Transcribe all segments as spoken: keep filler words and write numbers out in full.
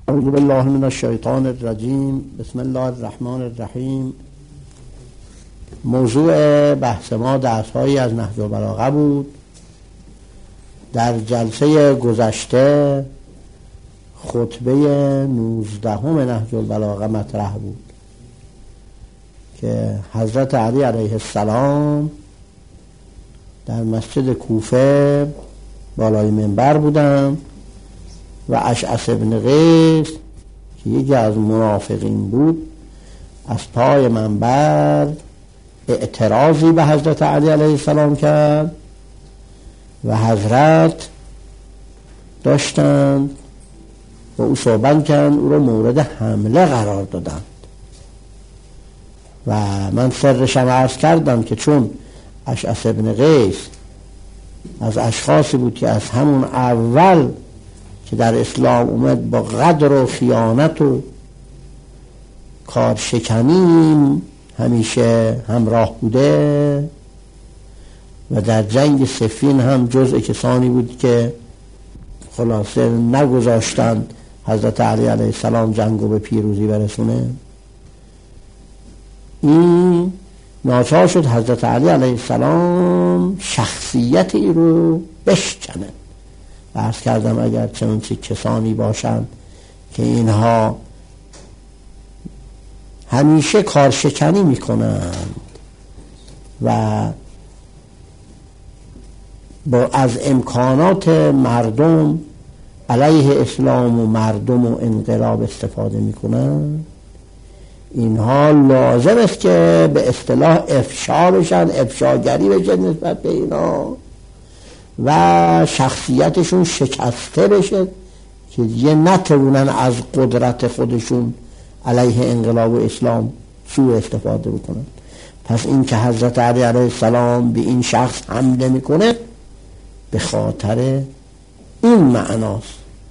اعوذ بالله من الشیطان الرجیم. بسم الله الرحمن الرحیم. موضوع بحث ما درس‌هایی از نهج البلاغه بود. در جلسه گذشته خطبه نوزدهم نهج البلاغه مطرح بود که حضرت علی علیه السلام در مسجد کوفه بالای منبر بودند و اشعث ابن قیس که یکی از منافقین بود از پای منبر اعتراضی به حضرت علی علیه السلام کرد و حضرت داشتند و او صحبت کردند، او را مورد حمله قرار دادند و من سرشم عرض کردم که چون اشعث ابن قیس از اشخاصی بود که از همون اول که در اسلام اومد با غدر و خیانت و کارشکنی همیشه همراه بوده و در جنگ صفین هم جزء کسانی بود که خلاصه نگذاشتند حضرت علی علیه السلام جنگو به پیروزی برسونه. این ناچار شد حضرت علی علیه السلام شخصیت ای رو بشکنه. عرض کردم اگر چنانچه کسانی باشند که اینها همیشه کارشکنی میکنند و با از امکانات مردم علیه اسلام و مردم و انقلاب استفاده میکنند، اینها لازم است که به اصطلاح افشا بشن، افشاگری بشه نسبت به اینا و شخصیتشون شکسته بشه که دیگه نتونن از قدرت خودشون علیه انقلاب و اسلام سوء استفاده بکنن. پس این که حضرت علی علیه السلام به این شخص حمله میکنه به خاطر این معناست.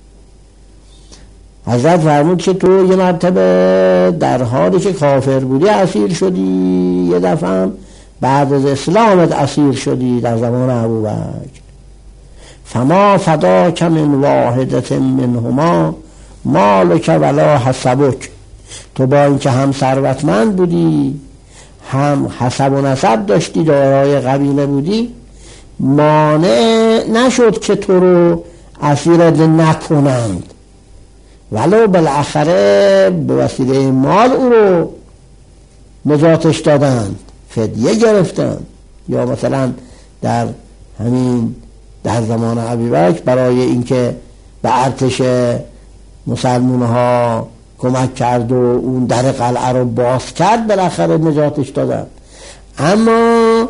حضرت فرمود که تو یه مرتبه در حالی که کافر بودی اسیر شدی، یه دفعه هم بعد از اسلامت اسیر شدی در زمان ابوبکر. فما فداک من واحدت منهما مالک ولا حسبک. تو با اینکه هم ثروتمند بودی، هم حسب و نسب داشتی، دارای قبیله بودی، مانع نشد که تو رو اسیر نکنند، ولو بالاخره به وسیله مال او رو نجاتش دادند، فدیه گرفتند. یا مثلا در همین در زمان ابوبکر برای اینکه به ارتش مسلمان ها کمک کرد و اون در قلعه رو باز کرد، بالاخره نجاتش دادند. اما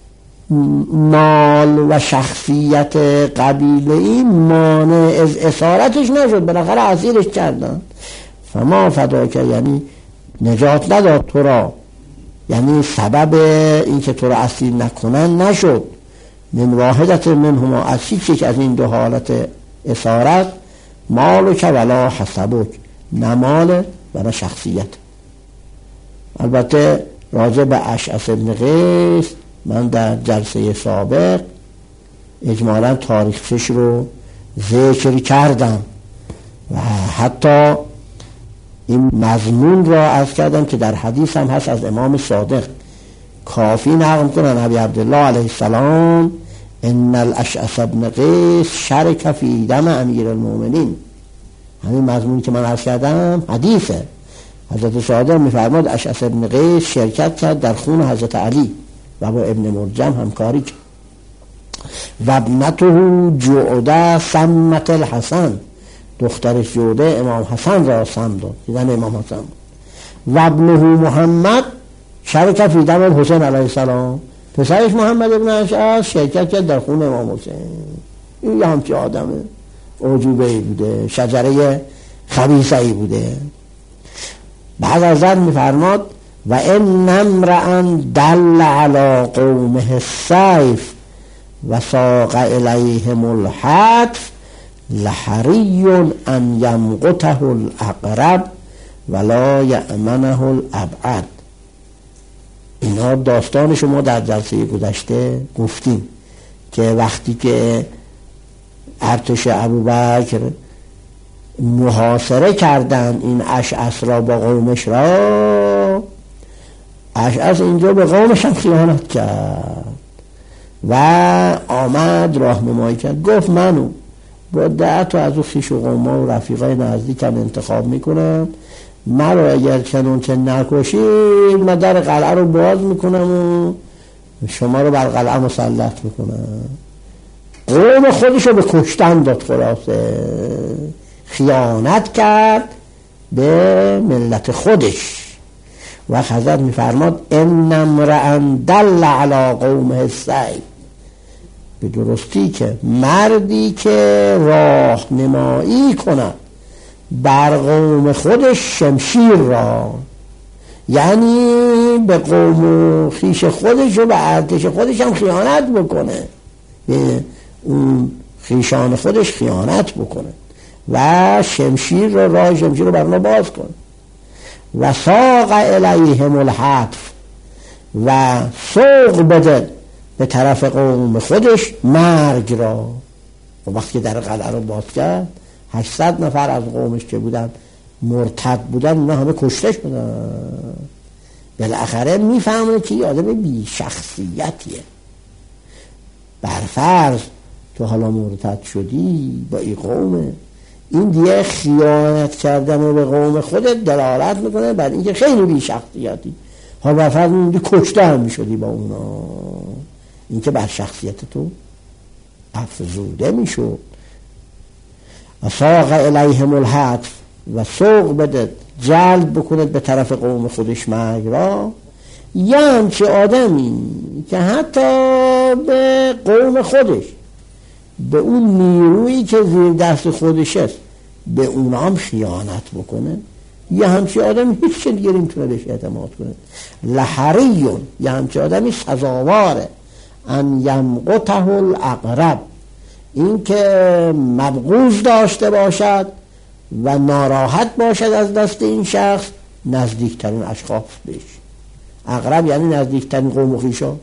مال و شخصیت قبیله این مانع از اسارتش نشد، بالاخره اسیرش کردند. فما فداک یعنی نجات نداد تو را، یعنی سبب این که تو را اسیر نکنن نشد. من واحدت منهما، از هیچ از این دو حالت اسارت، مالک ولا حسبک، نه مال و نه شخصیت. البته راجع به اشعث ابن قیس من در جلسه سابق اجمالا تاریخش رو ذکر کردم و حتی این مضمون را عرض کردم که در حدیث هم هست از امام صادق، کافی نقل کنن ابی عبدالله علیه السلام ان الاشعث ابن قیس شرک فی دم امیر المؤمنین. همین مضمونی که من عرض کردم حدیثه. حضرت صادق میفرماد اشعث ابن قیس شرکت کرد در خون حضرت علی و با ابن مرجم همکاری کرد. و ابنته جعده سمت الحسن، دخترش جعده امام حسن را سم داد، دیدن امام حسن. و ابنه محمد شرکت فی دم الحسین علیه السلام، پسرش محمد ابن اشعث شرکت کرد در خون امام حسین. این یه همچی آدم عجوبه‌ای بوده، شجره خبیثه‌ای بوده. بعد از ذلك میفرماد و ان امرأ دل علی قومه السیف و ساق الیهم الحتف لحری ان یمقته الاقرب ولا یأمنه الابعد. اینا داستان شما در جلسه گذشته گفتیم که وقتی که ارتش ابوبکر محاصره کردن این اشعث را با قومش را، اشعث اینجا به قومش هم خیانت کرد و آمد راهنمایی کرد، گفت منو با ده تا از او خویش و قوما و رفیقای نزدیکم انتخاب میکنم، مرا اگر چنانچه نکشید من در قلعه رو باز میکنم و شما رو بر قلعه مسلط میکنم. قوم خودش رو به کشتن داد، خلاصه خیانت کرد به ملت خودش. و حضرت میفرماد ان امرأ دل علی قومه السیف، به درستی که مردی که راهنمایی کند بر قوم خودش شمشیر را، یعنی به قوم و خویش خودش و به ارتش خودش هم خیانت بکنه، اون خویشان خودش خیانت بکنه و شمشیر را راه شمشیر رو بر ما باز کنه. و ساق الیهم الحتف، و سوق بده به طرف قوم خودش مرگ را. و وقتی در قلعه رو باز کرد هشتصد نفر از قومش که بودن مرتد بودن اونا همه کشته شدن. بالاخره میفهمه که یه آدم بی شخصیتیه. برفرض تو حالا مرتد شدی با این قومه، این دیگه خیانت کردن به قوم خودت دلالت میکنه بر اینکه خیلی بی شخصیتی. ها برفرض میدی کشته هم میشدی با اونا، این که بر شخصیت تو افزوده میشد. ساق الیهم الحتف، و سوق بده جلب بکند به طرف قوم خودش مرگ را. یه همچه آدمی که حتی به قوم خودش، به اون نیرویی که زیر دست خودش است، به اونا هم خیانت بکنه، یه همچه آدمی هیچ دیگه نمیتونه بهش اعتماد کنه. لحریون، یه همچه آدمی سزاواره ان یمقته العقرب، این که مبغوض داشته باشد و ناراحت باشد از دست این شخص نزدیکترین اشخاص بهش. عقرب یعنی نزدیکترین قوم و خویشان.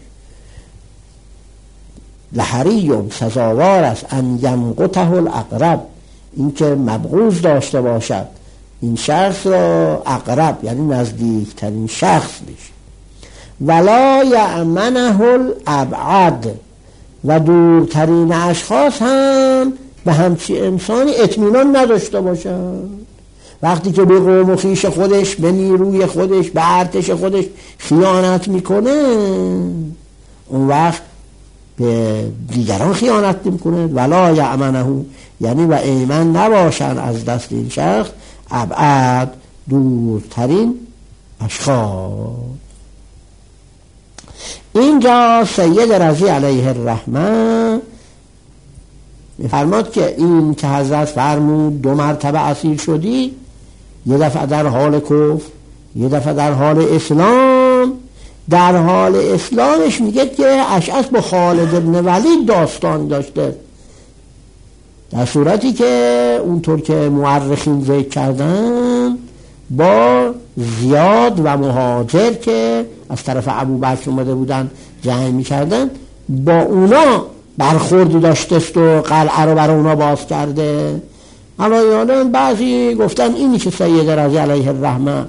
لحریون سزاوار است ان یمقته العقرب، این که مبغوض داشته باشد این شخص را عقرب یعنی نزدیکترین شخص بشه. ولا یأمنه الابعد، و دورترین اشخاص هم به همچی انسانی اطمینان نداشته باشند. وقتی که به قوم و خویش خودش، به نیروی خودش، به ارتش خودش خیانت میکنه، اون وقت به دیگران خیانت میکنه. ولا یأمنه یعنی و ایمن نباشن از دست این شخص ابعد، دورترین اشخاص. اینجا سید رضی علیه الرحمه فرماد که این که حضرت فرمود دو مرتبه اسیر شدی، یه دفعه در حال کفر، یه دفعه در حال اسلام. در حال اسلامش میگه که اشعث با خالد ابن ولید داستان داشته، در صورتی که اونطور که مورخین ذکر کردن با زیاد و مهاجر که از طرف ابوبکر اومده بودن جنگ میکردن، با اونا برخوردی داشته است و قلعه رو برای اونا باز کرده. حالا یادم بعضی گفتن اینی که سید رضی علیه الرحمه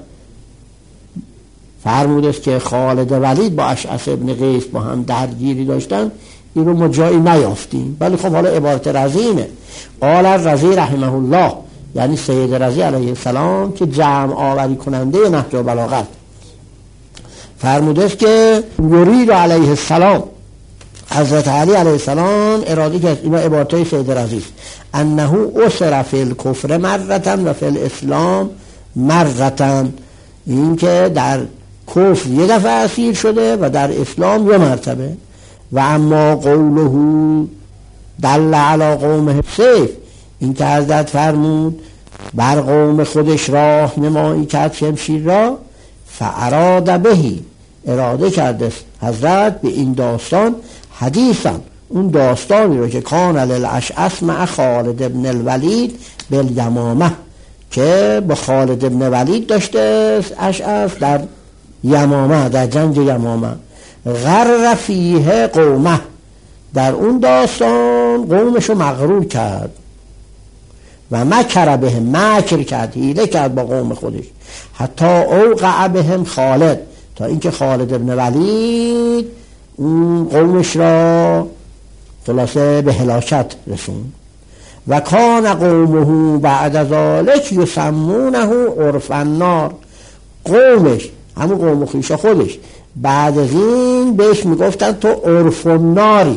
فرموده است که خالد ولید با اشعث ابن قیس با هم درگیری داشتن، این رو ما جایی نیافتیم. ولی خب حالا عبارت رضیمه. قال رضی رحمه الله، یعنی سید رضی علیه السلام که جمع آوری کننده نهج و بلاغت، فرموده است که یرید علیه السلام، حضرت علی علیه السلام اراده کرد، اینا عبارتای سید رضی است، انه اسر فی الکفر مرتن و فی الاسلام مرتن، این که در کفر یه دفعه اسیر شده و در اسلام یه مرتبه. و اما قوله دل علی قومه سیف، این که حضرت فرمود بر قوم خودش راه نمایی کرد شمشیر را، فاراد بهی، اراده کرده حضرت به این داستان حدیثا، اون داستانی رو که کان للاشعث مع خالد ابن الولید بالیمامه، که با خالد ابن ولید داشته اشعث در یمامه، در جنگ یمامه. غر فیه قومه، در اون داستان قومشو مغرور کرد. و مکر بهم، مکر کرد، حیله کرد با قوم خودش، حتی اوقع بهم خالد، تا اینکه خالد ابن ولید اون قومش را خلاصه به هلاکت رسون. و کان قومه بعد ذالک یسمونه عرف النار، قومش همون قوم خویش خودش بعد از این بهش میگفتن تو عرف الناری.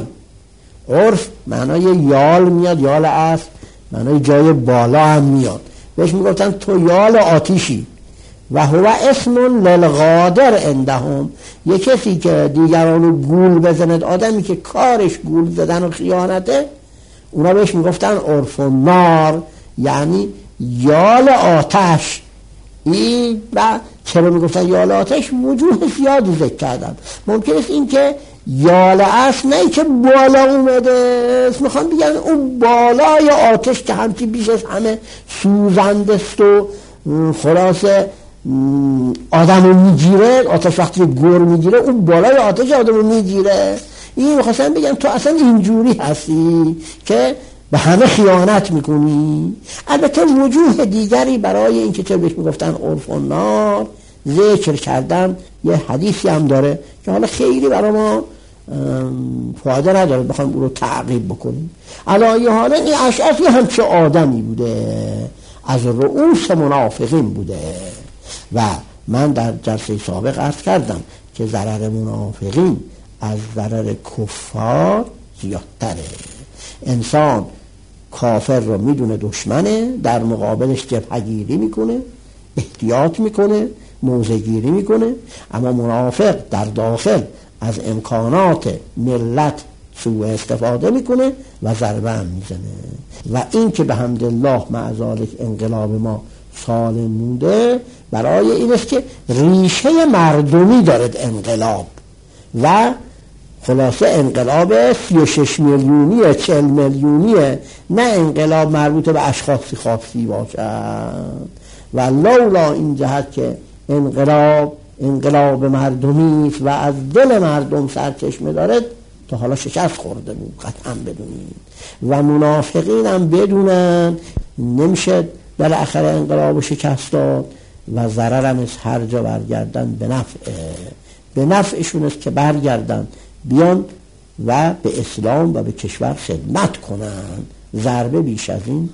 عرف معنای یال میاد، یال اصل معنای جای بالا هم میاد، بهش میگفتن تو یال آتیشی. و هو اسم للغادر عندهم، یه کسی که دیگرانو گول بزند، آدمی که کارش گول زدن و خیانته، اونا بهش میگفتن عرف النار، یعنی یال آتش. این و چرا میگفتن یال آتش؟ وجوه زیادی ذکر کردن. ممکن است این که یال اصل نه که بالا اومده، میخوام بگن اون بالای آتش که همچی بیش از همه سوزنده است و خلاصه آدمو میگیره، آتش وقتی گر میگیره اون بالای آتش آدمو میگیره. این میخواستم بگم تو اصلا اینجوری هستی که به همه خیانت میکنی. البته وجوه دیگری برای این که چه بهش میگفتن عرف النار ذکر کردن. یه حدیثی هم داره که حالا خیلی برای ما فایده نداره بخوایم اون رو تعقیب بکنیم. علایه حالا این اشعثی هم چه آدمی بوده، از رؤوس منافقین بوده. و من در جلسه سابق عرض کردم که ضرر منافقین از ضرر کفار زیادتره. انسان کافر رو میدونه دشمنه، در مقابلش جبهه‌گیری میکنه، احتیاط میکنه، موضع‌گیری میکنه، اما منافق در داخل از امکانات ملت سوء استفاده میکنه و ضربه هم میزنه. و این که به حمدالله مع ذالک انقلاب ما سالم مونده برای این است که ریشه مردمی دارد انقلاب، و خلاصه انقلاب سی و شش میلیونیه، چهل میلیونیه، نه انقلاب مربوط به اشخاصی خاصی باشد. و لولا این جهت که انقلاب انقلاب مردمی و از دل مردم سرچشمه دارد تا حالا شکست خورده بود، قطعا بدونید. و منافقین هم بدونن نمیشه بالاخره انقلاب شکست داد و ضرر هم از هر جا برگردن به نفعه، به نفعشون است که برگردن بیان و به اسلام و به کشور خدمت کنن، ضربه بیش از این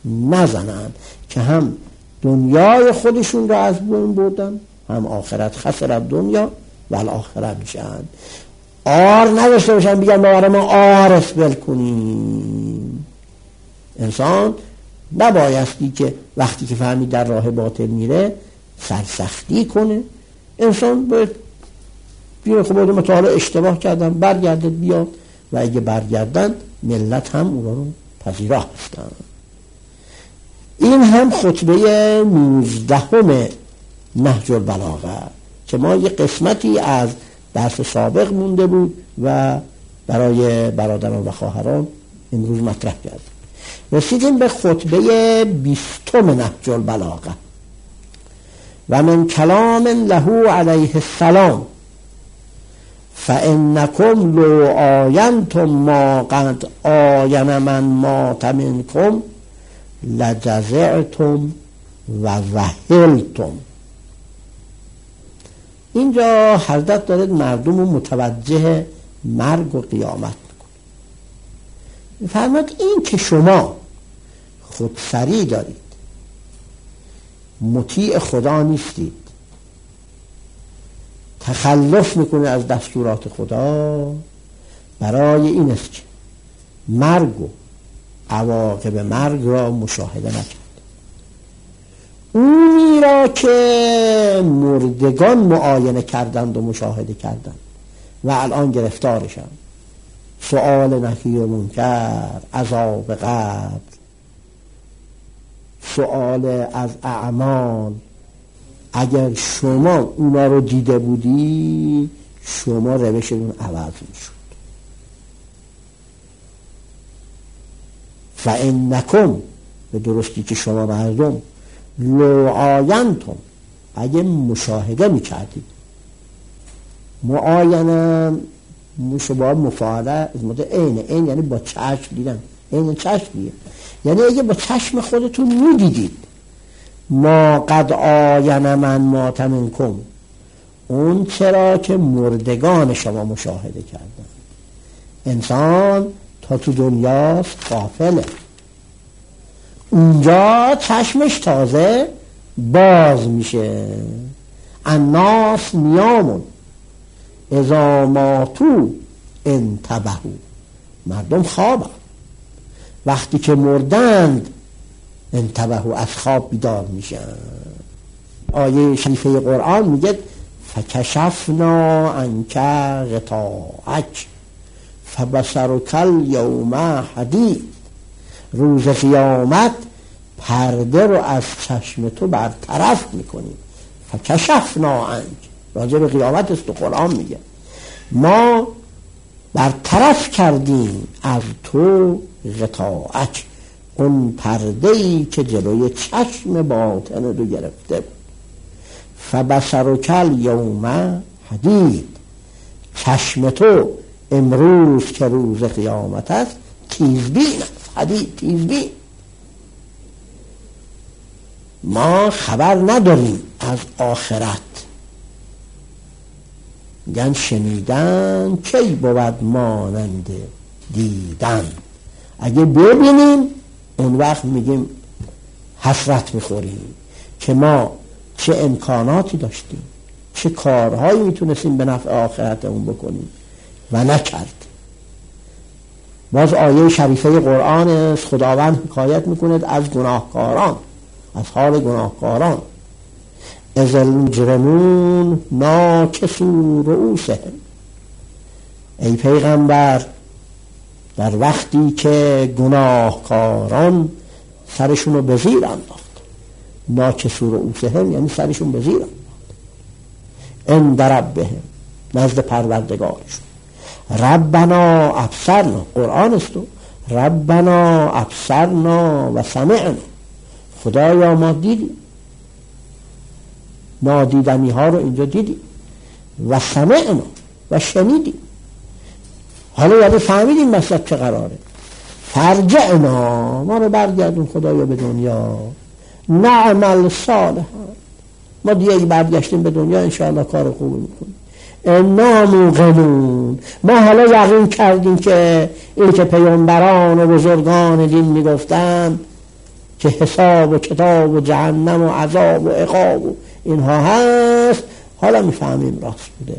نزنن که هم دنیای خودشون را از بین بردن، هم آخرت خسرت دنیا و الاخره میشن. آر نداشته باشن بگن ما برای ما آر اسبل کنیم. انسان نبایستی که وقتی که فهمید در راه باطل میره سرسختی کنه. انسان باید بیان خب بودم تا حالا اشتباه کردن برگردد بیاد، و اگه برگردن ملت هم اونا رو پذیرا هستن. این هم خطبه نوزدهم نهج البلاغه که ما یه قسمتی از درس سابق مونده بود و برای برادران و خواهران امروز مطرح کردیم. رسیدیم به خطبه بیستم نهج البلاغه. و من کلام له علیه السلام فانکم لو آینتم ما قد آین من مات منکم لجزعتم و وهلتم. اینجا حضرت دارد مردم رو متوجه مرگ و قیامت میکنه. فرمود این که شما خودسری دارید، مطیع خدا نیستید، تخلف میکنه از دستورات خدا، برای این است که مرگ و عواقب مرگ را مشاهده نکرد. اونی را که مردگان معاینه کردند و مشاهده کردند و الان گرفتارشن، سؤال نکیر و منکر، عذاب قبر، سؤال از اعمال، اگر شما اونا رو دیده بودی شما روشتون عوض میشد. فانکم، به درستی که شما مردم، لو آینتم، اگه مشاهده میکردید، معاینه مشابه مفاعله از مورد عین، عین یعنی با چشم دیدن، عین چشم دیدن، یعنی اگه با چشم خودتون میدیدید ما قد آین من مات منکم، اون چرا که مردگان شما مشاهده کردن. انسان تا تو دنیاست غافله، اونجا چشمش تازه باز میشه. الناس نیامون اذا ماتوا انتبهوا، مردم خوابن، وقتی که مردند انتبهوا، از خواب بیدار میشن. آیه شریفه قرآن میگه فکشفنا عنک غطاءک فبصرک الیوم حدید، روز قیامت پرده رو از چشم تو برطرف میکنیم. فکشفنا عنک، راجع به قیامت است تو قرآن میگه ما برطرف کردیم از تو غطاءک، اون پرده‌ای که جلوی چشم باطن رو گرفته بود. فبصرک الیوم حدید، چشم تو امروز که روز قیامت است تیزبین است. حدید تیزبین. ما خبر نداریم از آخرت، میگن شنیدن کی بود مانند دیدن. اگه ببینیم اون وقت میگیم حسرت میخوریم که ما چه امکاناتی داشتیم، چه کارهایی میتونستیم به نفع آخرت اون بکنیم و نکرد. باز آیه شریفه قرآن است، خداوند حکایت میکند از گناهکاران، از حال گناهکاران. اذ المجرمون ناکسوا رؤوسهم، ای پیغمبر در وقتی که گناهکاران سرشون رو به زیر انداخت. ناکسوا رؤوسهم یعنی سرشون به زیر انداخت. عند ربهم، نزد پروردگارشون. ربنا ابصرنا، قرآن است، ربنا ابصرنا و سمعنا، خدایا ما دیدیم، نادیدنی ها رو اینجا دیدیم، و سمعنا و شنیدیم، حالا یعنی فهمیدیم مثلا چه قراره. فرجعنا، ما رو برگردون خدایا به دنیا، نعمل صالحا، ما دیگه برگشتیم به دنیا انشاءالله کار خوبی میکنیم. انا موقنون، ما حالا یقین کردیم که این که پیامبران و بزرگان دین میگفتن که حساب و کتاب و جهنم و عذاب و عقاب و اینها هست، حالا میفهمیم راست بوده.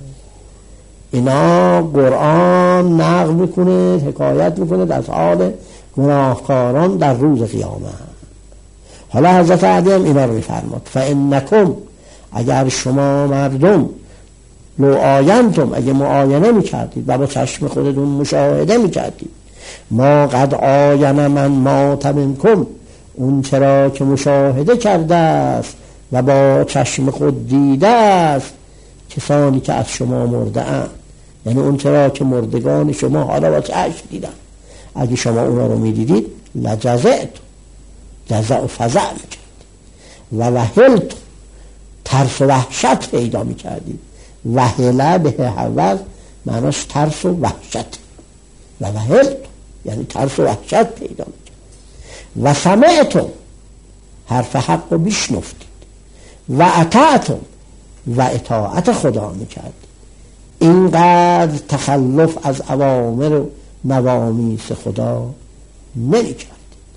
اینا قرآن نقل میکنه، حکایت میکنه از حال گناهکاران در روز قیامت. حالا حضرت علی هم اینا رو میفرماد فانکم، اگر شما مردم لو آینتم، اگه معاینه میکردید و با چشم خودتون مشاهده میکردید ما قد آین من مات منکم، اون چرا که مشاهده کرده است و با چشم خود دیده است کسانی که از شما مرده اند، یعنی اون چرا که مردگان شما حالا با چشم دیدن، اگه شما اونا رو میدیدید لجزعت، جزع و فزع میکردید، و وحلت، ترس و وحشت پیدا میکردید. وحله به حوض معناش ترس و وحشت، و وحلت یعنی ترس و وحشت پیدا میکرد. و سمعتم، حرف حق رو بشنفتید. و اطعتم، و اطاعت خدا میکردید. اینقدر تخلف از اوامر و نوامیس خدا نمیکردید.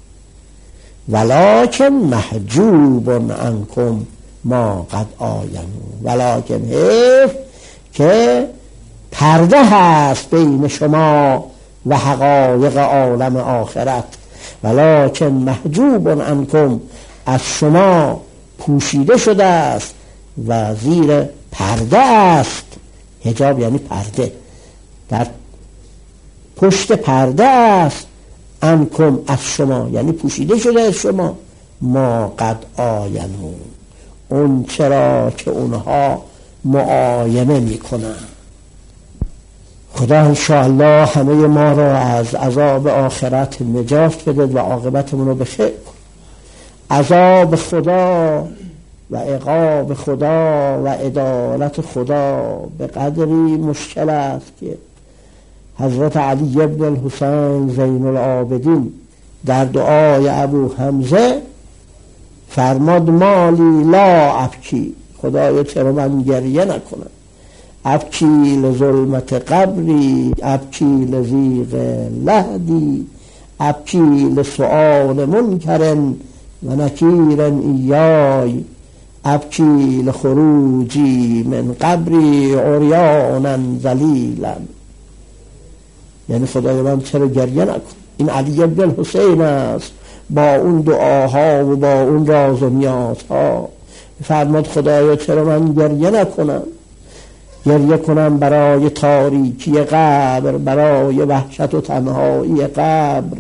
ولکن محجوب عنکم ما قد آینو، ولکن حیف که پرده هست بین شما و حقایق عالم آخرت. ولکن محجوب عنکم، از شما پوشیده شده است و زیر پرده است. حجاب یعنی پرده، در پشت پرده است. عنکم از شما یعنی پوشیده شده از شما. ما قد آینو، اون چرا که اونها معاینه میکنن. خدا انشاءالله همه ما را از عذاب آخرت نجات بده و عاقبتمون رو بخیر کن. عذاب خدا و عقاب خدا و عدالت خدا به قدری مشکل است که حضرت علی ابن الحسین زین العابدین در دعای ابو حمزه فرماد مالی لا ابکی، خدایا چرا من گریه نکنم، ابکی لظلمت قبری، ابکی لضیق لحدی، ابکی لسؤال منکر و نکیر ایای، ابکی لخروجی من قبری عریانا ذلیلا. یعنی خدای من چرا گریه نکن. این علی بن حسین است با اون دعاها و با اون راز و نیازها. فرماد خدایا چرا من گریه نکنم، گریه کنم برای تاریکی قبر، برای وحشت و تنهایی قبر،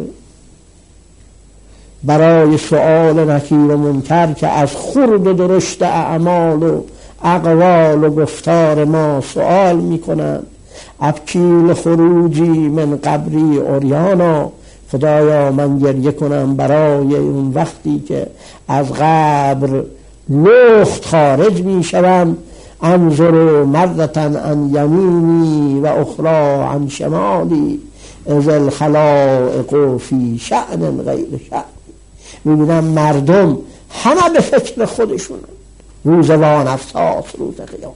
برای سؤال نکیر و منکر که از خرد و درشت اعمال و اقوال و گفتار ما سؤال میکنن. ابکی لخروجی من قبری عریانا، خدایا من گریه کنم برای اون وقتی که از قبر لخت خارج میشوم. انظر مرة عن یمینی و اخرى عن شمالی، اذ الخلائق فی شأن غیر شأن. میبینم مردم همه به فکر خودشونن، روز وانفساس، روز قیام.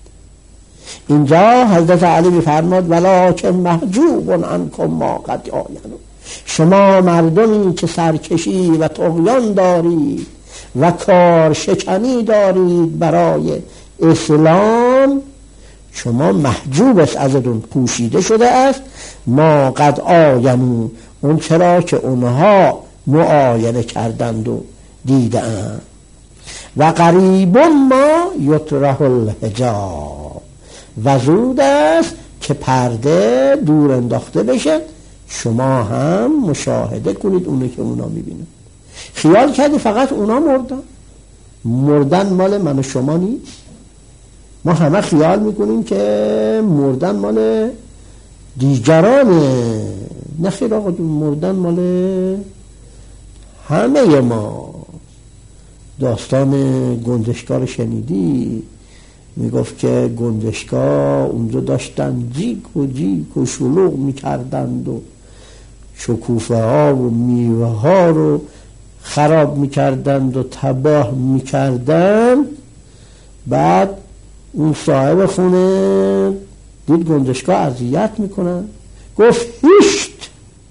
اینجا حضرت علی میفرماد ولکن محجوب عنکم ما قد آینوا، شما مردمی که سرکشی و طغیان دارید و کار شکنی دارید برای اسلام، شما محجوب است، ازتون پوشیده شده است. ما قد آینوا، اون چرا که اونها معاینه کردند و دیدند. و قریب ما یطرح الحجاب، و زود است که پرده دور انداخته بشه، شما هم مشاهده کنید اونه که اونا میبینن. خیال کردی فقط اونا مردن؟ مردن مال من و شما نیست. ما همه خیال میکنیم که مردن مال دیگرانه. نه خیر آقا، مردن مال همه ما. داستان گنجشکا رو شنیدی؟ میگفت که گنجشکا اونجا داشتن جیک و جیک و شلوغ میکردند و شکوفه ها و میوه ها رو خراب میکردند و تباه میکردند. بعد اون صاحب خونه دید گنجشکا اذیت میکنن، گفت هیشت.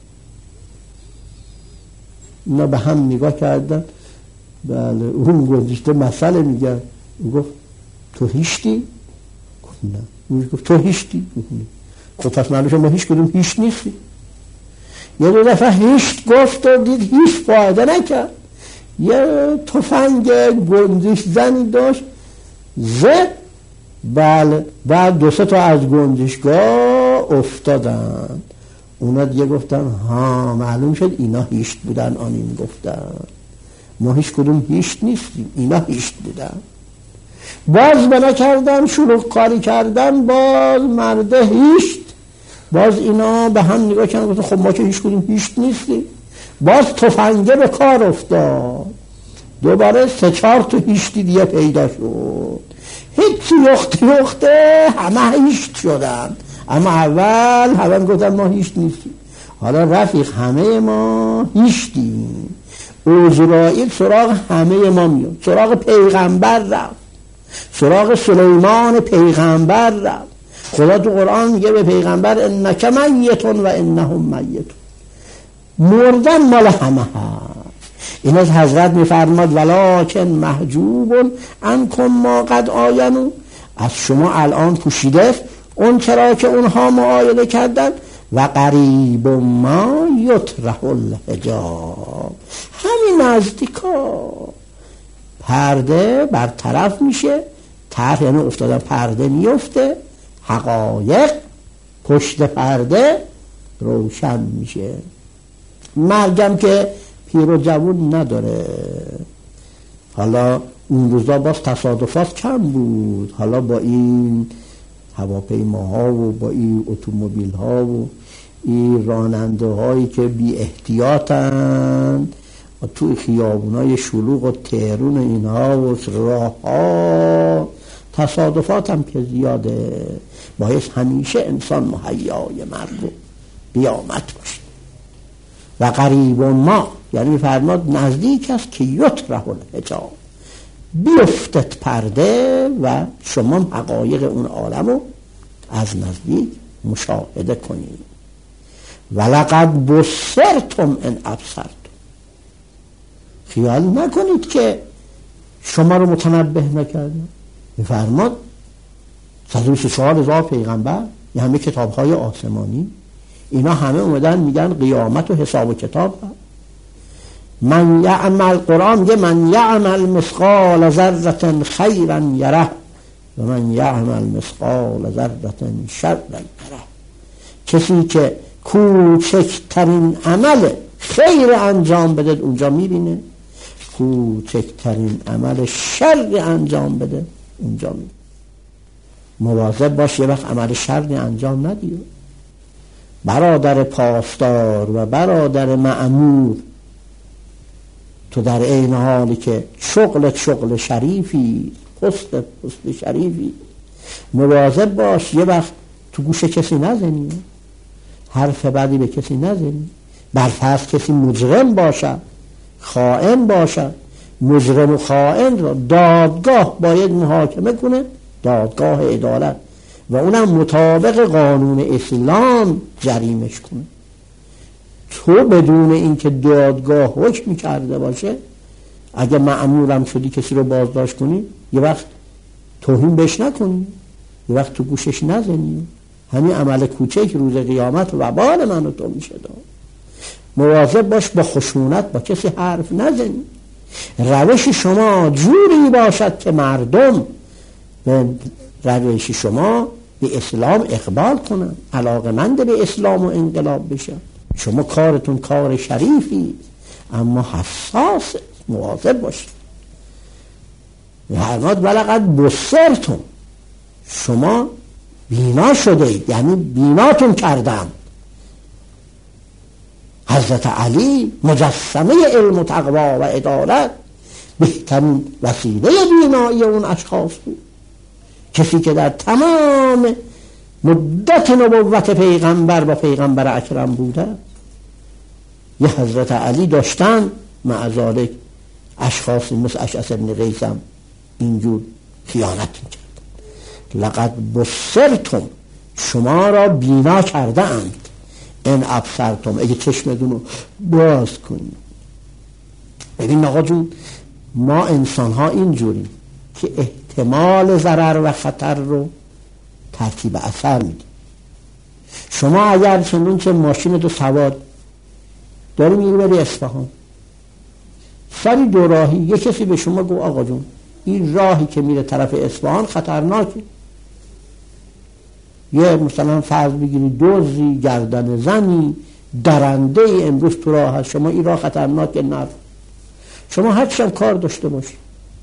اینا به هم نگاه کردن. بله اون گنجشکا مسئله میگن. گفت تو هیشتی؟ گفت نه. اون گفت تو هیشتی؟ گفت نه. خب پس معلومه ما هیچ کدوم هیشت نیستی. یه دو دفعه هیشت گفت و دید هیچ فایده نکرد. یه تفنگ گنجش زنی داشت زد. بله بعد دو سه تا از گنجشگاه افتادن. اونا دیگه گفتن ها معلوم شد اینا هیشت بودن. آنیم گفتن ما هیچ کدوم هیشت نیستیم، اینا هیشت بودن. باز بنا کردن، شلوغ کاری کردن، باز مرده هیشت. باز اینا به هم نگاه کردن گفتن خب ما که هیچ کدوم هیشت نیستیم. باز تفنگه به کار افتاد. دوباره سه چهار تا هیشتی دیگه پیدا شد. هیچی یخت یخته همه هیشت شدن. اما اول همه گفتن ما هیشت نیستیم. حالا رفیق همه ما هیشتیم. عزرائیل سراغ همه ما میاد، سراغ پیغمبر رفت، سراغ سلیمان پیغمبر رفت. خدا تو قرآن میگه به پیغمبر انک میتون و انهم میتون. مردن مال همه هست. این از حضرت میفرماد ولکن محجوب عنکم ما قد آینوا، از شما الان پوشیده اون چرا که اونها معاینه کردن. و قریب ما یطرح الحجاب، همین نزدیکا پرده برطرف میشه. طرح یعنی افتادن، پرده میفته، حقایق پشت پرده روشن میشه. مرگم که پیر و جوون نداره. حالا اون روزا باز تصادفات کم بود. حالا با این هواپیماها و با این اتومبیل ها و این راننده هایی که بی احتیاطن و توی خیابونای شلوغ و تهرون اینها و راه ها، تصادفات هم که زیاده. باید همیشه انسان مهیای مرگ و قیامت باشه. و قریب ما، یعنی فرماد نزدیک است که یطرح الحجاب، بیفتت پرده و شما حقایق اون عالم رو از نزدیک مشاهده کنید. ولقد بصرتم ان ابصرتم، خیال نکنید که شما رو متنبه نکردم. میفرماد صد و بیست و چهار هزار پیغمبر، یه همه کتاب های آسمانی، اینا همه اومدن میگن قیامت و حساب و کتاب هست. من یعمل، قرآن میگه من یعمل مثقال ذره خیرا یره و من یعمل مثقال ذره شرا یره. کسی که کوچکترین عمل خیر انجام بده اونجا میبینه، کوچکترین عمل شر انجام بده اونجا میبینه. مواظب باش یه وقت عمل شر انجام ندی. برادر پاسدار و برادر مأمور، تو در این حالی که شغل شغل شریفی، پست پست شریفی، مواظب باش یه وقت تو گوش کسی نزنی، حرف بدی به کسی نزنی. برفرض کسی مجرم باشد، خائن باشد، مجرم و خائن را دادگاه باید محاکمه کنه، دادگاه عدالت، و اونم مطابق قانون اسلام جریمش کنه. تو بدون اینکه دادگاه حکم کرده باشه اگه مأمورم شدی کسی رو بازداشت کنی، یه وقت توهین بهش نکنی، یه وقت تو گوشش نزنی. همین عمل کوچک روز قیامت وبال من و تو میشه داد. مواظب باش با خشونت با کسی حرف نزنی. روش شما جوری باشد که مردم به روش شما به اسلام اقبال کنن، علاقمند به اسلام و انقلاب بشن. شما کارتون کار شریفی اما حساس، مواظب باشید. فرمود ولقد بصرتم، شما بینا شده اید، یعنی بیناتون کردم. حضرت علی مجسمه علم و تقوا و عدالت، بهترین وسیله بینایی اون اشخاص بود. کسی که در تمام مدت نبوت پیغمبر با پیغمبر اکرم بوده، یه حضرت علی داشتن، مع ذالک اشخاصی مثل اشعث بن قیس هم اینجور خیانت میکردن. لقد بصرتم، شما را بینا کرده اند، ان ابصرتم، اگه چشمتون رو باز کنید. ببین آقا جون، ما انسان ها اینجوریم که احتمال ضرر و خطر رو ترتیب اثر میدیم. شما اگر چنون که ماشین دو سواد داری میری بری اصفهان، سری دو راهی یه کسی به شما گفت آقا جون این راهی که میره طرف اصفهان خطرناکه، یه مثلا فرض بگیری دزدی، گردن زنی، درنده ای امروز تو راه هست، شما این راه خطرناکه نرو. شما هرچند کار داشته باشی،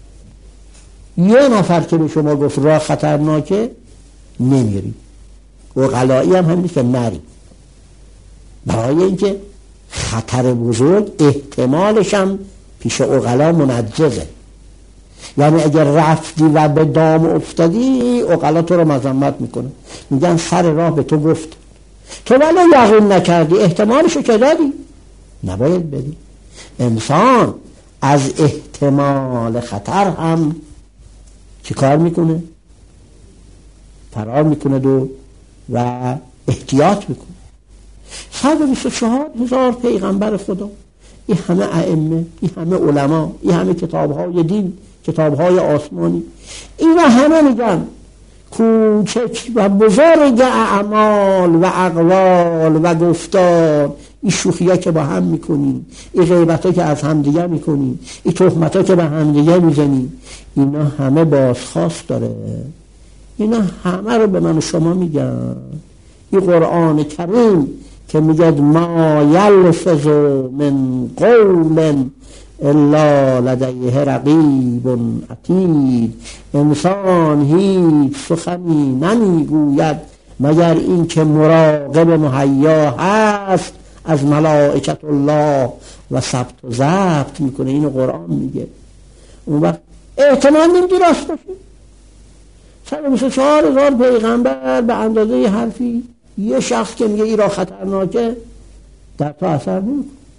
یه نفر که به شما گفت راه خطرناکه نمیری. عقلایی هم همین که نری، برای اینکه خطر بزرگ احتمالش هم پیش عقلا منجزه. یعنی اگر رفتی و به دام افتادی، عقلا تو رو مذمت میکنه، میگن سر راه به تو گفت، تو ولی یقین نکردی، احتمالشو که دادی، نباید بدی. انسان از احتمال خطر هم چی کار میکنه؟ فرار میکنه دو و احتیاط میکنه. صد و بیست و چهار هزار پیغمبر خدا، این همه ائمه، این همه علما، این همه کتابهای دین، کتابهای آسمانی، اینا همه میگن کوچک و بزرگ اعمال و اقوال و گفتار، این شوخی ها که با هم میکنیم، این غیبت ها که از هم دیگه میکنیم، این تهمت ها که با هم دیگه میزنیم، اینا همه بازخواست داره. اینا همه رو به من و شما میگن. این قرآن کریم که میگد ما یلفظ من قول الا لدیه رقیب عتید، انسان هیچ سخنی نمیگوید مگر این که مراقب مهیا هست از ملائکت الله و ثبت و ضبط میکنه. اینو قرآن میگه. اون وقت احتمال نمیدی راست باشه. صد و بیست و چهار هزار پیغمبر به اندازه حرفی، یه شخص که میگه این را خطرناکه در تو اثر نمیکنه.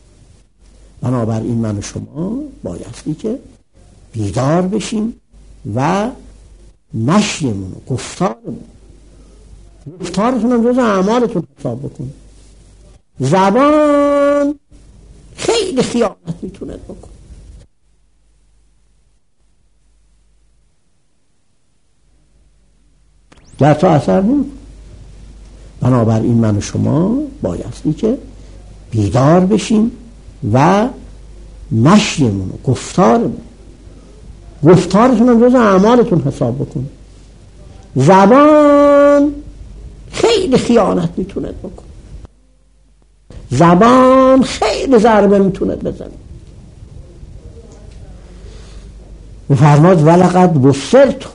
بنابراین من و شما بایستی که بیدار بشیم و مشیمون و گفتارمون گفتارتون هم جز اعمالتون حساب بکنید. زبان خیلی خیانت میتونه بکنه. در تو اثر نمیکنه. بنابراین من و شما بایستی که بیدار بشیم و مشیمون و گفتارمون گفتارتون هم جز اعمالتون حساب بکنید. زبان خیلی خیانت میتونه بکنه. زبان خیلی ضربه میتونه بزنه. میفرماد ولقد بصرتم،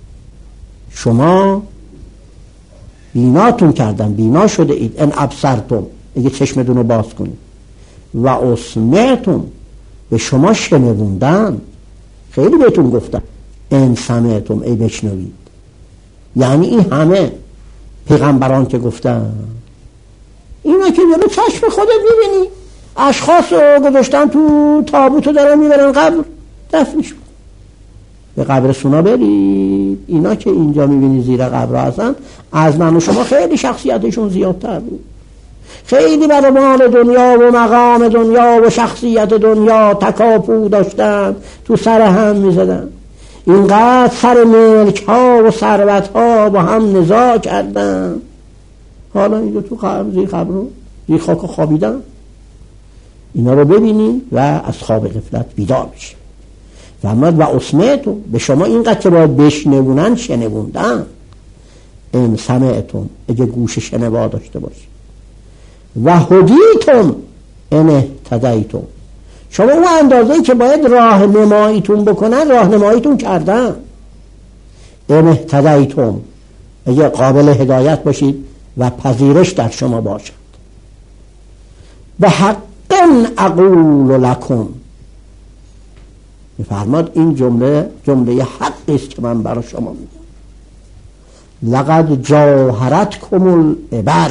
شما بیناتون کردن، بینا شده اید. ان ابصرتم، اگه چشمتون رو باز کنید. و اسمعتم، به شما شنووندن، خیلی بهتون گفتن. ان سمعتم، ای بشنوید. یعنی این همه پیغمبران که گفتن، اینا که جلو چشم خودت میبینی اشخاص رو گذاشتن تو تابوت رو دارن میبرن قبر دفنش. به قبرستونا برید، اینا که اینجا میبینی زیر قبر هستن، از من و شما خیلی شخصیتشون زیادتر بود. خیلی برای مال دنیا و مقام دنیا و شخصیت دنیا تکاپو داشتن، تو سر هم میزدن. اینقدر سر ملک ها و ثروت ها با هم نزاع کردن، حالا اینجا تو قبر زیر قبر رو زیر خاک خوابیدن. اینا رو ببینید و از خواب غفلت بیدار بشید. فرمود و اسمعتم، به شما اینقدر که باید بشنوونن شنووندن. ان سمعتم، اگه گوش شنوا داشته باشید. و هدیتم ان اهتدیتم، شما اون اندازه‌ای که باید راهنماییتون بکنن راهنماییتون کردن. ان اهتدیتم، اگه قابل هدایت باشید و پذیرش در شما باشد. به حق اقول لکم، می‌فرماد این جمله جمله حقی است که من برای شما میگم. لقد جاهرتکم العبر،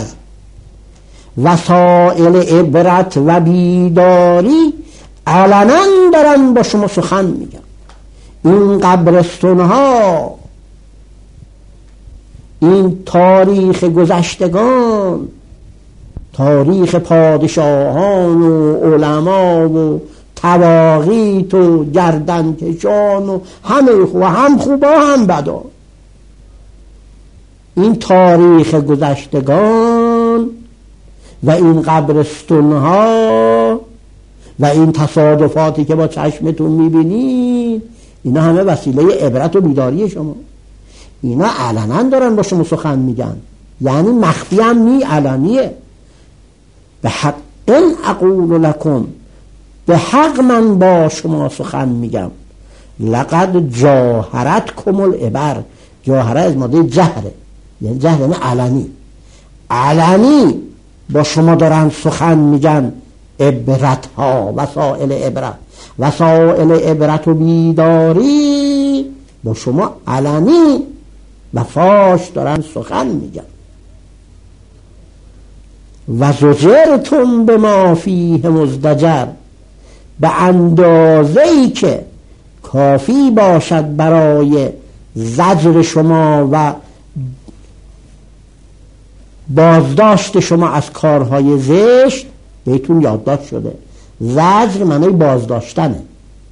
وسائل عبرت و بیداری علنا دارن با شما سخن میگم. این قبرستون ها، این تاریخ گذشتگان، تاریخ پادشاهان و علما و تواغیت و گردنکشان و همه خوب، هم خوبا هم بدا، این تاریخ گذشتگان و این قبرستون ها و این تصادفاتی که با چشمتون میبینید، اینا همه وسیله عبرت و بیداری شما. اینا علنا دارن با شما سخن میگن، یعنی مخفی هم نی، علنیه. به حق ان اقول لکم، به حق من با شما سخن میگم. لقد جاهرتکم العبر، جاهره از ماده جهره، یعنی جهره نه علنی، علنی با شما دارن سخن میگن. عبرت ها، وسائل عبرت، وسائل عبرت و بیداری با شما علنی و فاش دارن سخن میگن. و زجرتم بما فیه مزدجر، به اندازه‌ای که کافی باشد برای زجر شما و بازداشت شما از کارهای زشت، بهتون یادداشت شده. زجر معنی بازداشتنه،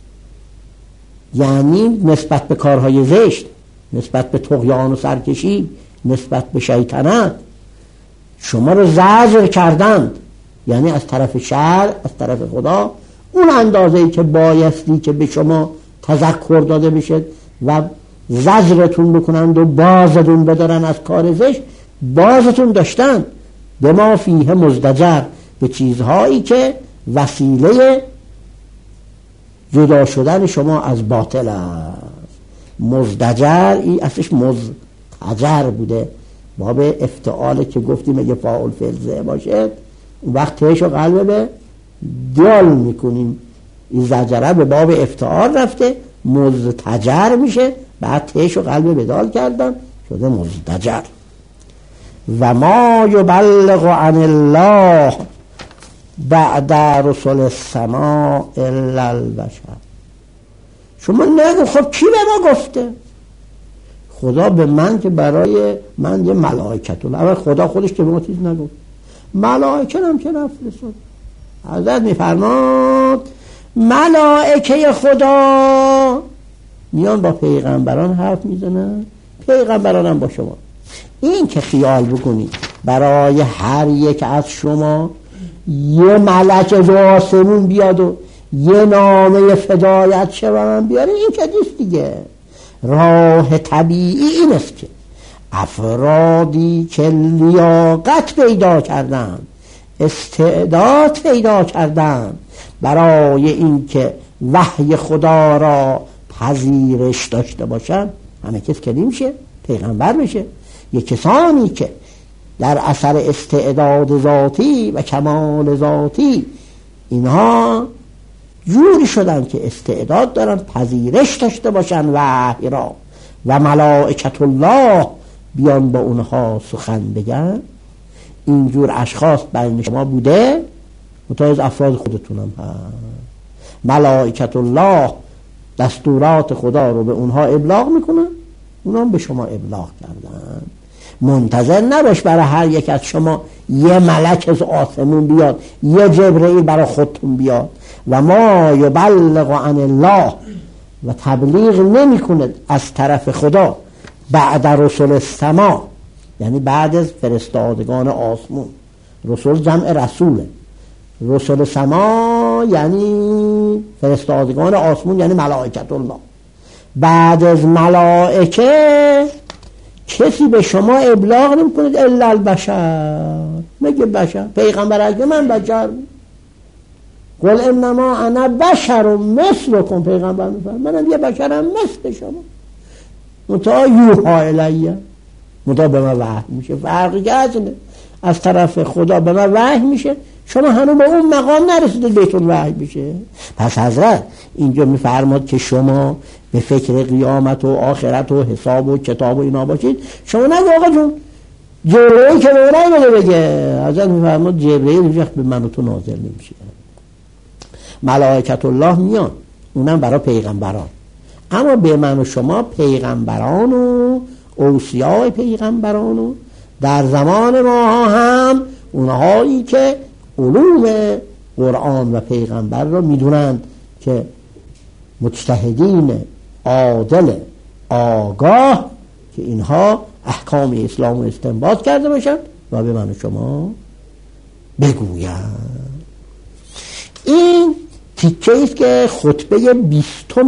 یعنی نسبت به کارهای زشت، نسبت به طغیان و سرکشی، نسبت به شیطنت شما رو زجر کردند، یعنی از طرف شرع، از طرف خدا، اون اندازه‌ای که بایستی که به شما تذکر داده بشه و زجرتون بکنند و بازتون بدارن از کار زشت، بازتون داشتن. به ما فیه مزدجر، به چیزهایی که وسیله جدا شدن شما از باطل است. مزدجر این اصلش مزدجر بوده، باب افتعاله که گفتیم اگه فاعل فعل باشه اون وقت تهش و قلب به دال میکنیم. این زجره به باب افتعال رفته، مزدجر میشه، بعد تهش و قلب به دال کردن شده مزدجر. و ما یبلغ عن الله، بعد رسل السماء الا البشر. شما نگو خب کی به ما گفته؟ خدا به من که برای من یه ملائکت الله، اما خدا خودش که به ما چیز نگفت، ملائکه هم که نفرستاد. حضرت میفرماد ملائکه خدا میان با پیغمبران حرف میزنن، پیغمبران هم با شما. این که خیال بکنید برای هر یک از شما یه ملک از آسمون بیاد و یه نامه فدایت شه و من بیاره، این که نیست دیگه. راه طبیعی این است که افرادی که لیاقت پیدا کردن، استعداد پیدا کردن برای این که وحی خدا را پذیرش داشته باشن، همه کس که نمیشه پیغمبر بشه. یک کسانی که در اثر استعداد ذاتی و کمال ذاتی اینها جوری شدن که استعداد دارن پذیرش داشته باشن وحی را و ملائکت الله بیان با اونها سخن بگن، اینجور اشخاص بین شما بوده، متعاز افراد خودتونم هست. ملائکت الله دستورات خدا رو به اونها ابلاغ میکنن، اونها به شما ابلاغ کردن. منتظر نباش برای هر یک از شما یه ملک از آسمون بیاد، یه جبرئیل برای خودتون بیاد. و ما یبلغ عن الله، و تبلیغ نمی کند از طرف خدا بعد رسل السما، یعنی بعد از فرستادگان آسمون. رسول جمع رسوله، رسل سما یعنی فرستادگان آسمون، یعنی ملائکت الله. بعد از ملائکه کسی به شما ابلاغ نمی کند الا البشر، مگه بشر. پیغمبر اگه من بشر قل انما انا بشر مثلکم، پیغمبر میفرماید منم یه بشرم مثل شما، متى یوحی الیه، متى به من وحی میشه. فرقی که از طرف خدا به من وحی میشه، شما هنوز به اون مقام نرسیدید بهتون وحی بشه. پس حضرت اینجا میفرماد که شما به فکر قیامت و آخرت و حساب و کتاب و اینا باشید. شما نگو آقا جون جبرئیل که به اونایی بده بگه. حضرت میفرماد جبرئیل هیچ وقت به من و تو نازل نمیشه. ملائکت الله میان، اونم برای پیغمبران، اما به من و شما پیغمبران و اوصیاء پیغمبران و در زمان ما هم اونهایی که علوم قرآن و پیغمبر رو میدونند که مجتهدین عادل آگاه که اینها احکام اسلام رو استنباط کرده باشند و به من و شما بگویند. این تیکه ایست که خطبه بیستم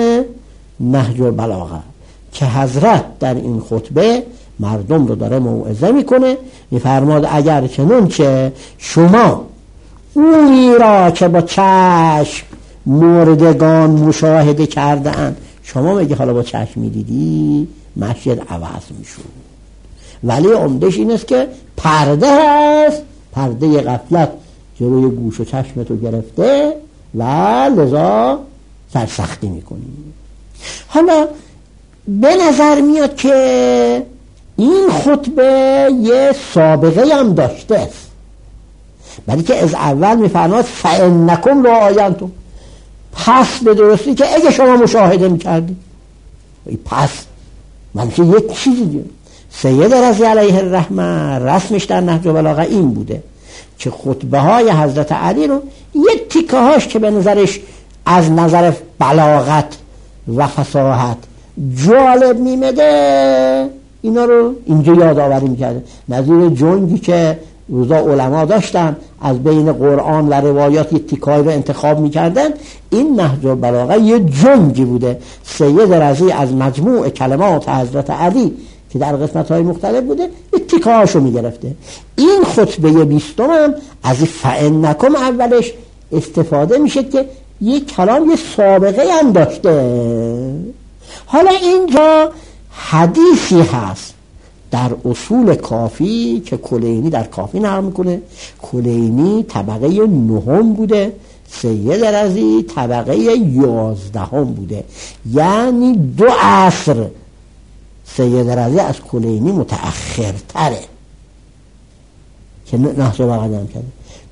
نهج البلاغه که حضرت در این خطبه مردم رو داره موعظه میکنه. میفرماد اگر چنون که شما اونی را که با چشم مردگان مشاهده کرده اند، شما میگه حالا با چشم میدیدی مسجد عوض میشود، ولی عمدش این است که پرده هست، پرده غفلت جلوی گوش و چشمتو گرفته و لذا سرسختی میکنی. حالا به نظر میاد که این خطبه یه سابقه هم داشته است، ولی که از اول میفرماد فانکم رعاینتم، پس به درستی که اگه شما مشاهده میکردید، پس منشه یک چیزی دیگه. سید رضی علیه الرحمه رسمش در نهج البلاغه این بوده که خطبه های حضرت علی رو یه تیکه هاش که به نظرش از نظر بلاغت و فصاحت جالب میمده اینا رو اینجا یادآوری میکرده. نظیر جنگی که روزا علما داشتن از بین قرآن و روایات یه تیکای رو انتخاب میکردن، این نهج البلاغه یه جنگی بوده. سید رضی از مجموع کلمات حضرت علی که در قسمت‌های مختلف بوده یه تیکه‌هاشو میگرفته. این خطبه بیستم هم از فانکم اولش استفاده میشه که یه کلام یه سابقه هم داشته. حالا اینجا حدیثی هست در اصول کافی که کلینی در کافی نقل میکنه. کلینی طبقه نهم بوده، سید رضی طبقه یازدهم بوده، یعنی دو عصر سید رضی از کلینی متأخرتره که نهج البلاغه هم کرده.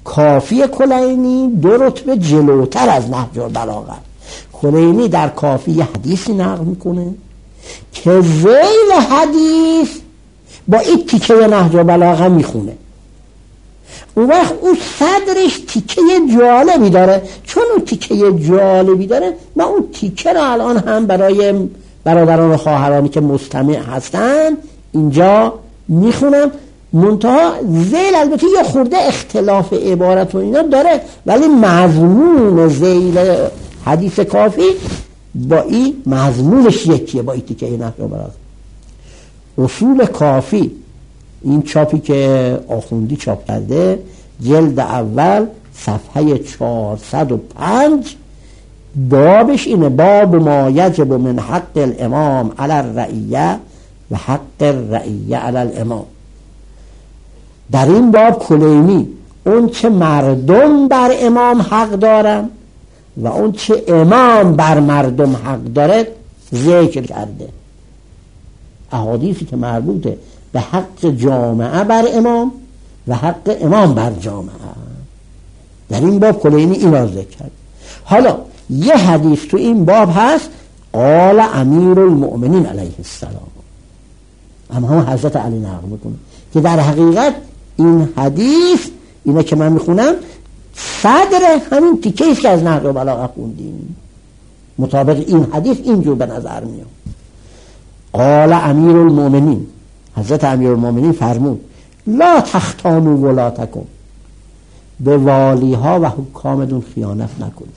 کافی کلینی دو رتبه جلوتر از نهج البلاغه. کلینی در کافی یه حدیثی نقل میکنه که ذیل حدیث با این تیکه نهج البلاغه میخونه. اون وقت اون صدرش تیکه جالبی داره. چون اون تیکه جالبی داره من اون تیکه رو الان هم برای برادران و خواهرانی که مستمع هستن اینجا میخونم. منتها ذیل البته یه خورده اختلاف عبارت و اینا داره، ولی مضمون ذیل حدیث کافی با این مضمونش یکیه با این تیکه نهج البلاغه. اصول کافی، این چاپی که آخوندی چاپ کرده، جلد اول صفحه چهارصد و پنج، بابش اینه: باب ما یجب من حق الامام علی الرعیه و حق الرعیه علی الامام. در این باب کلینی اون چه مردم بر امام حق دارن و اون چه امام بر مردم حق داره ذکر کرده. احادیثی که مربوطه به حق جامعه بر امام و حق امام بر جامعه، در این باب کلینی اینا ذکر کرد. حالا یه حدیث تو این باب هست: قال امیر المؤمنین علیه السلام، اما هم حضرت علی نقل میکنه که در حقیقت این حدیث اینه که من میخونم صدر همین تیکه ایست که از نهج البلاغه خوندیم. مطابق این حدیث اینجور به نظر میاد: قال امیر المؤمنین، حضرت امیر المؤمنین فرمود: لا تختانوا ولاتکم، به والی ها و حکامتون خیانت نکنید،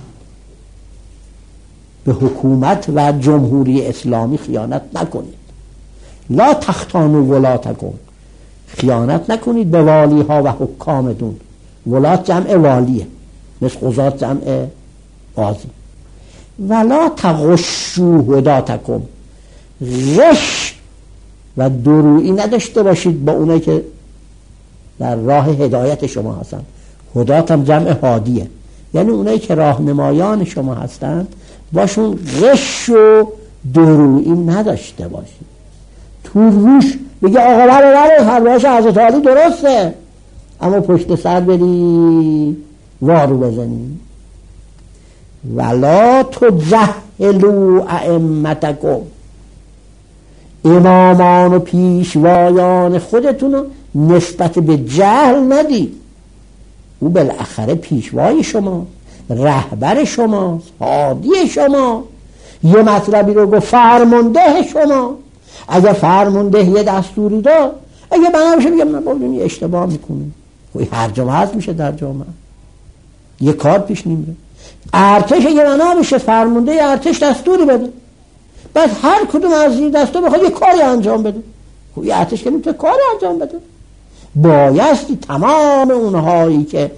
به حکومت و جمهوری اسلامی خیانت نکنید. لا تختانوا ولاتکم، خیانت نکنید به والی ها و حکامتون. ولات جمع والیه، مثل قضات جمع قاضی. ولا تغشوا هداتکم، غش و درویی نداشته باشید با اونایی که در راه هدایت شما هستن. هدات هم جمع هادیه، یعنی اونایی که راهنمایان شما هستن باشون غش و درویی نداشته باشید. تو روش بگه آقا بله بله فرمایش حضرت علی درسته، اما پشت سر بری وارو بزنی. ولا تجهلوا ائمتکم، امامان و پیشوایان خودتون رو نسبت به جهل ندید. او بالاخره پیشوای شما، رهبر شما، هادی شما. یه مطلبی رو گفت فرمانده شما، اگه فرمانده یه دستوری داد، اگه بنا بشه بگم من بابیم اشتباه میکنه، هر جامعه هست میشه در جامعه یه کار پیش نمیره. ارتش اگه بنا بشه فرمانده ارتش دستوری بده، بس هر کدوم از این دستور بخواد یه کاری انجام بده. یه ارتش که نمیتونه کاری انجام بده، بایستی تمام اونهایی که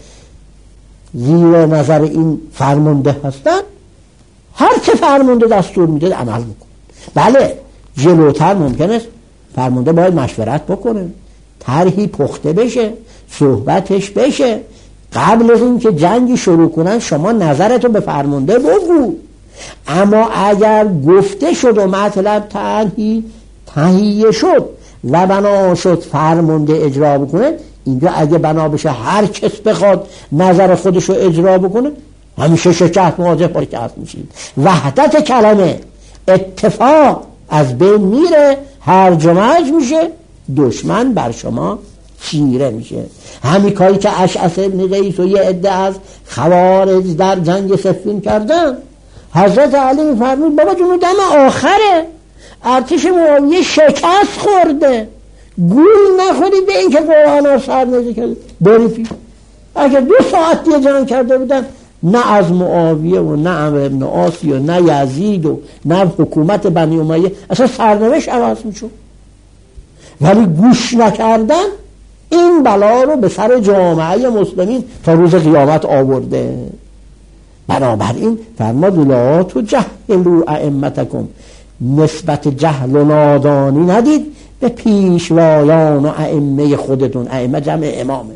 زیر نظر این فرمانده هستن هر چه فرمانده دستور میده عمل بکن. بله جلوتر ممکن است فرمانده باید مشورت بکنه، طرحی پخته بشه، صحبتش بشه. قبل از این که جنگی شروع کنن شما نظرتو به فرمانده بگو. اما اگر گفته شد و مطلب تنهی تهیه شد و بنا شد فرمانده اجرا بکنه، اینجا اگه بنا بشه هر کس بخواد نظر خودشو اجرا بکنه همیشه شکست مواجه با شکست میشید. وحدت کلمه، اتفاق از بین میره، هرج و مرج میشه، دشمن بر شما چیره میشه. همین کاری که اشعث ابن قیس و یه عده از خوارج در جنگ صفین کردن، حضرت علی میفرمود بابا جونو دم آخره، ارتش معاویه شکست خورده، گول نخورید به این که قرآن ها سر نزی کرده بری پیش. اگر دو ساعت دیگه جنگ کرده بودن نه از معاویه و نه عمرو ابن عاص و نه یزید و نه حکومت بنی امیه اصلا سرنوشت عوض میشد، ولی گوش نکردن این بلا رو به سر جامعه مسلمین تا روز قیامت آورده. بنابراین فرمود لا تجهلوا ائمتکم، نسبت جهل و نادانی ندید به پیشوایان و ائمه خودتون. ائمه جمع امامه.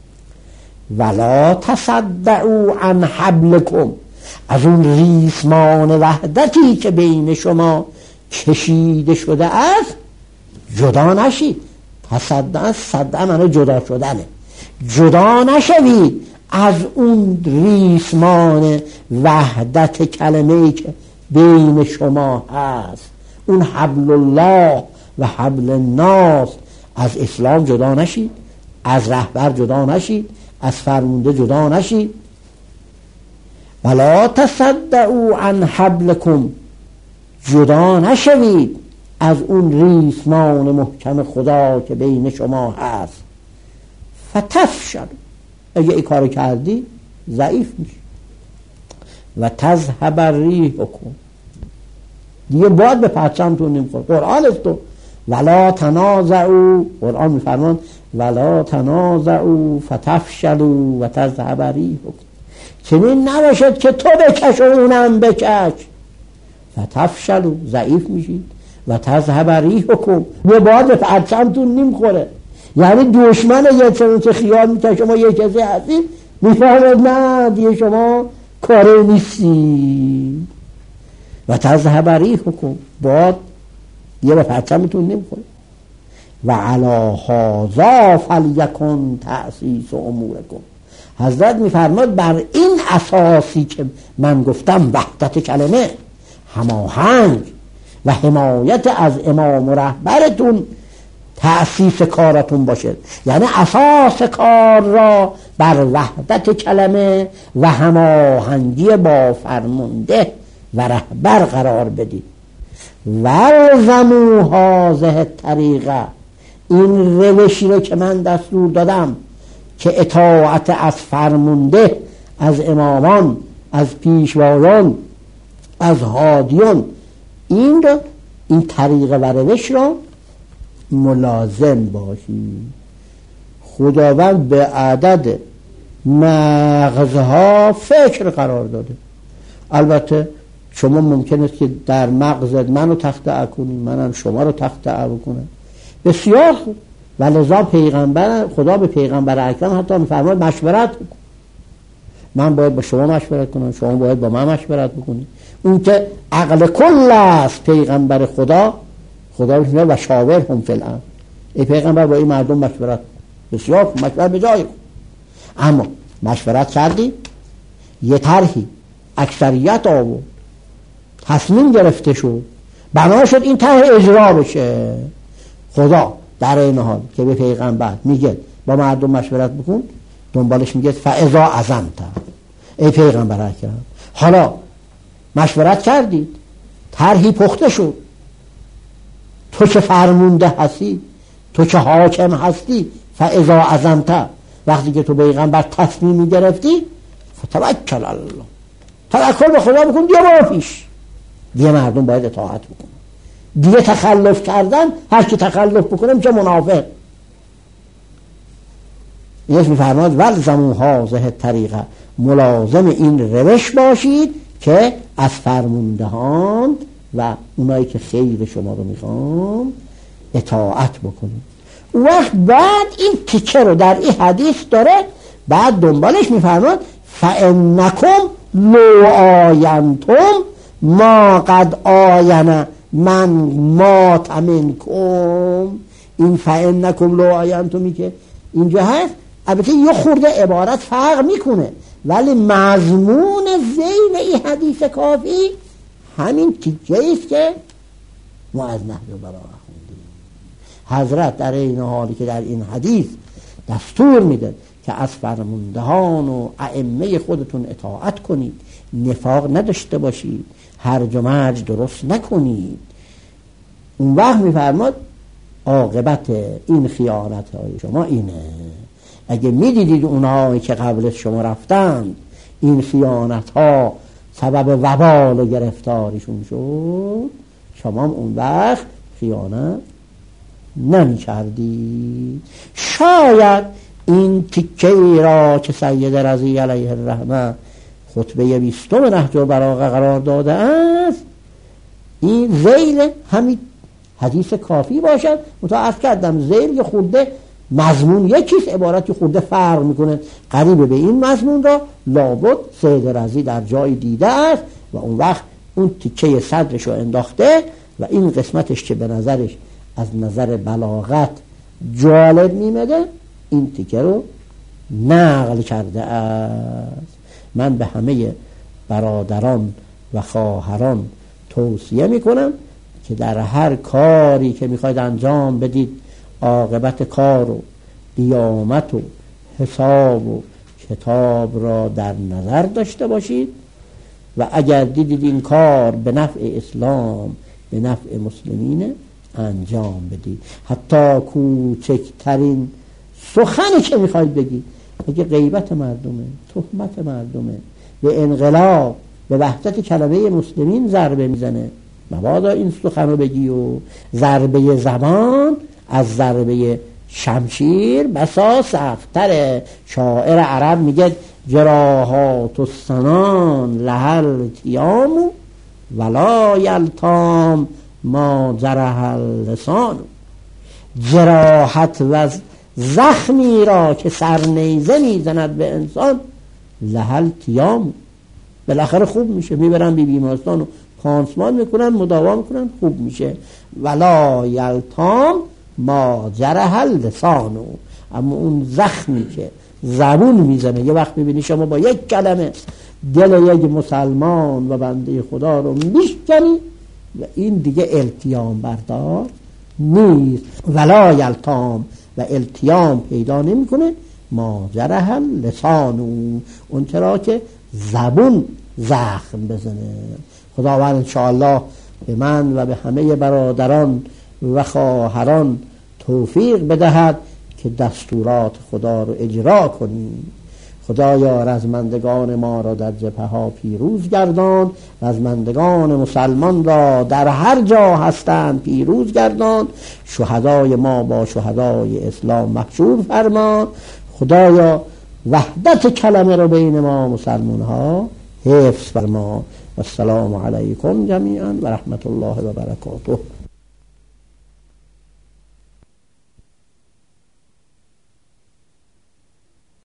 ولا تصدعوا عن حبلکم، از اون ریسمان وحدتی که بین شما کشیده شده است جدا نشید. تصدع صدع معنی جدا شدنه. جدا نشوید از اون ریسمان وحدت کلمه‌ای که بین شما هست، اون حبل الله و حبل الناس، از اسلام جدا نشید، از رهبر جدا نشید، از فرمونده جدا نشید. ولا تصدعوا عن حبلکم، جدا نشوید از اون ریسمان محکم خدا که بین شما هست. فتفشلوا، اگه این کارو کردی ضعیف میشی. و تذهب ریحکم، دیگه باد به پرچمتون نمیخوره. قرآن است تو ولا تنازعوا، قرآن میفرمان ولا تنازعوا فتفشلوا و تذهب ریحکم، چنین نباشد که تو بکش و اونم بکش. فتفشلوا، ضعیف میشید. و تذهب ریحکم، یه باد به پرچمتون نمیخوره. یعنی دشمن یه چنین که خیال میکنه شما یه کسی هستید، میفهمد نه دیگه شما کاره نیستی. و تذهب ریحکم، باد یه به پرچمتون نمیخوره. و علی هذا فلیکن تأسیس امورکم، حضرت میفرماد بر این اساسی که من گفتم، وحدت کلمه، هماهنگ و حمایت از امام و رهبرتون تأسیس کارتون باشه. یعنی اساس کار را بر وحدت کلمه و هماهنگی با فرمانده و رهبر قرار بدید. والزموا هذه الطریقه، این روشی رو که من دستور دادم که اطاعت از فرمانده، از امامان، از پیشوایان، از هادیان، این رو، این طریقه و روش رو ملازم باشید. خداوند به عدد مغزها فکر قرار داده. البته شما ممکنه که در مغزت منو تخطئه کنی، منم شما رو تخطئه بکنم، بسیار خوب. ولذا پیغمبر خدا به پیغمبر اکرم حتی میفرماد مشورت بکن. من باید با شما مشورت کنم، شما باید با من مشورت بکنید. اون که عقل کل است پیغمبر خدا، خدا میگه و شاورهم فی الامر، ای پیغمبر با این مردم مشورت. بسیار مشورت به جای. اما مشورت کردی، یه طرحی اکثریت آورد، تصمیم گرفته شد، بنا شد این طرح اجرا بشه. خدا در این حال که به پیغمبر میگه با مردم مشورت بکن، دنبالش میگه فاذا عزمت، ای پیغمبر اکرم حالا مشورت کردید، طرحی پخته شد، تو که فرمونده هستی، تو که حاکم هستی، فاذا عزمت، وقتی که تو پیغمبر تصمیم گرفتی، فتوکل الله، توکل به خدا بکن، دیگه برو پیش. دیگه مردم باید اطاعت بکنن. دیگه تخلف کردن، هر کی تخلف بکنه میشه منافق. یه میفرماد والزموا هذه الطریقه، ملازم این روش باشید که از فرماندهان و اونایی که خیر شما رو میخوان اطاعت بکنید. وقت بعد این تیکه رو در این حدیث داره، بعد دنبالش میفرماد فانکم لو آینتم ما قد آین من مات منکم. این فانکم لو آینتمی که اینجا هست، البته یه خورده عبارت فرق میکنه، ولی مضمون ذیل این حدیث کافی همین تیکه است که ما از نهج البلاغه خوندیم. حضرت در این حالی که در این حدیث دستور میده که از فرماندهان و ائمه خودتون اطاعت کنید، نفاق نداشته باشید، هرج و مرج درست نکنید، اون وقت میفرماد عاقبت این خیانت های شما اینه. اگه میدیدید اونهایی که قبل شما رفتند این خیانت ها سبب وبال و گرفتاریشون شد، شما اون وقت خیانت نمی کردید. شاید این تکه را که سید رضی علیه الرحمه خطبه بیستم نهج البلاغه قرار داده است، این ذیل همین حدیث کافی باشد. متعرض کردم ذیل یه خورده مضمون یکیست، عبارتی خورده فرق میکنه، قریب به این مضمون را لابد سید رضی در جای دیده است و اون وقت اون تیکه صدرش رو انداخته و این قسمتش که به نظرش از نظر بلاغت جالب میمده، این تیکه رو نقل کرده است. من به همه برادران و خواهران توصیه میکنم که در هر کاری که میخواید انجام بدید عاقبت کار و قیامت و حساب و کتاب را در نظر داشته باشید و اگر دیدید این کار به نفع اسلام، به نفع مسلمین، انجام بدید. حتی کوچکترین سخنی که میخواید بگید، اگه غیبت مردمه، تهمت مردمه، به انقلاب، به وحدت کلمه مسلمین ضربه میزنه، مبادا این سخن رو بگی. و ضربه زبان از ضربه شمشیر بسا سختره. شاعر عرب میگه جراحات السنان لهل تیام ولا یلتام ما جرح اللسان. جراحت و زخمی را که سرنیزه میزند به انسان لهل تیام، بالاخره خوب میشه، میبرن بی بیمارستان و پانسمان میکنن، مداوا میکنن، خوب میشه. ولا یلتام ما جرح اللسان. اما اون زخمی که زبون میزنه، یه وقت میبینی شما با یک کلمه دل یک مسلمان و بنده خدا رو میشکنی و این دیگه التیام بردار نیست. ولا یلتام و التیام پیدا نمیکنه ما جرح اللسان، اون چرا که زبون زخم بزنه. خداوند انشاءالله به من و به همه برادران و خواهران توفیق بدهد که دستورات خدا رو اجرا کنیم. خدایا رزمندگان ما را در جبهه ها پیروز گردان، رزمندگان مسلمان را در هر جا هستند پیروز گردان، شهدای ما با شهدای اسلام محشور فرما. خدایا وحدت کلمه رو بین ما مسلمان ها حفظ فرما. السلام علیکم جمیعا و رحمت الله و برکاته.